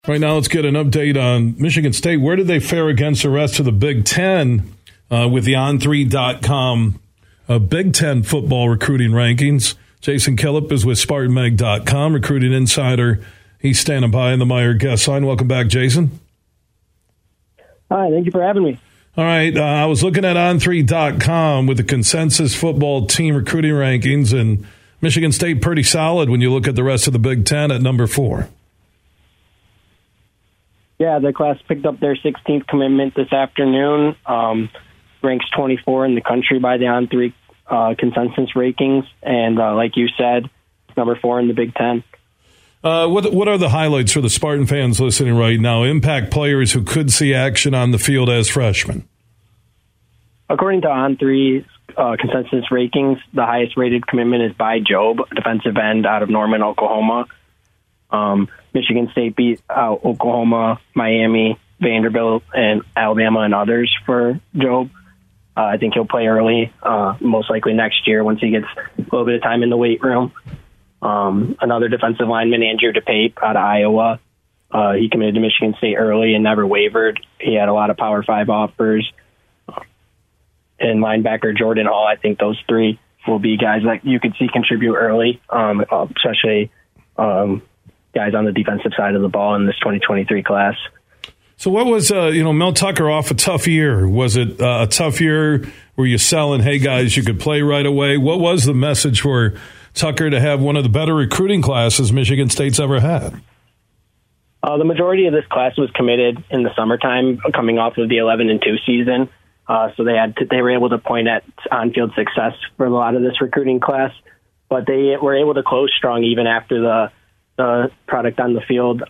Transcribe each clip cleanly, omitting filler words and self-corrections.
Right now, let's get an update on Michigan State. Where did they fare against the rest of the Big Ten with the On3.com Big Ten football recruiting rankings? Jason Killip is with SpartanMag.com, recruiting insider. He's standing by in the Meyer guest line. Welcome back, Jason. Hi, thank you for having me. All right, I was looking at On3.com with the consensus football team recruiting rankings, and Michigan State pretty solid when you look at the rest of the Big Ten at number 4. Yeah, the class picked up their 16th commitment this afternoon. Ranks 24 in the country by the On3 consensus rankings, and like you said, number 4 in the Big Ten. What are the highlights for the Spartan fans listening right now? Impact players who could see action on the field as freshmen. According to On3's consensus rankings, the highest rated commitment is by Job, defensive end out of Norman, Oklahoma. Michigan State beat out Oklahoma, Miami, Vanderbilt, and Alabama and others for Job. I think he'll play early, most likely next year once he gets a little bit of time in the weight room. Another defensive lineman, Andrew DePape out of Iowa. He committed to Michigan State early and never wavered. He had a lot of Power 5 offers. And linebacker Jordan Hall, I think those three will be guys that you could see contribute early, especially guys on the defensive side of the ball in this 2023 class. So what was, Mel Tucker off a tough year? Was it a tough year? Were you selling, hey, guys, you could play right away? What was the message for Tucker to have one of the better recruiting classes Michigan State's ever had? The majority of this class was committed in the summertime, coming off of the 11-2 season. So they were able to point at on-field success for a lot of this recruiting class, but they were able to close strong even after the product on the field,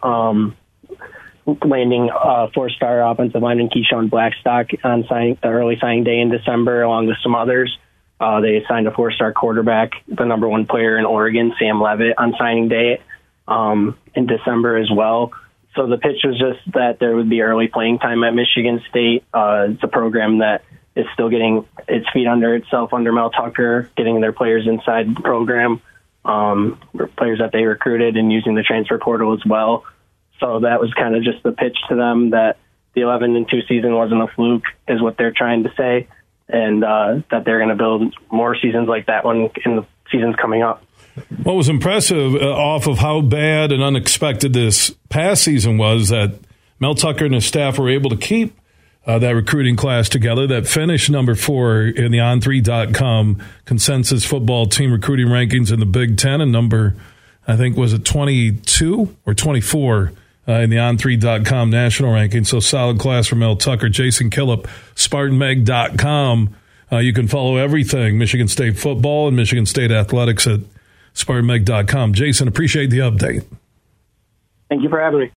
landing four-star offensive lineman Keyshawn Blackstock on the early signing day in December, along with some others. They signed a four-star quarterback, the number 1 player in Oregon, Sam Levitt, on signing day in December as well. So the pitch was just that there would be early playing time at Michigan State. It's a program that is still getting its feet under itself under Mel Tucker, getting their players inside the program, players that they recruited, and using the transfer portal as well. So that was kind of just the pitch to them, that the 11-2 season wasn't a fluke, is what they're trying to say, and that they're going to build more seasons like that one in the seasons coming up. What was impressive off of how bad and unexpected this past season was that Mel Tucker and his staff were able to keep that recruiting class together that finished number 4 in the On3.com consensus football team recruiting rankings in the Big Ten, and number, I think, was it 22 or 24 in the On3.com national ranking. So solid class for Mel Tucker. Jason Killip, SpartanMag.com. You can follow everything Michigan State football and Michigan State athletics at SpartanMag.com. Jason, appreciate the update. Thank you for having me.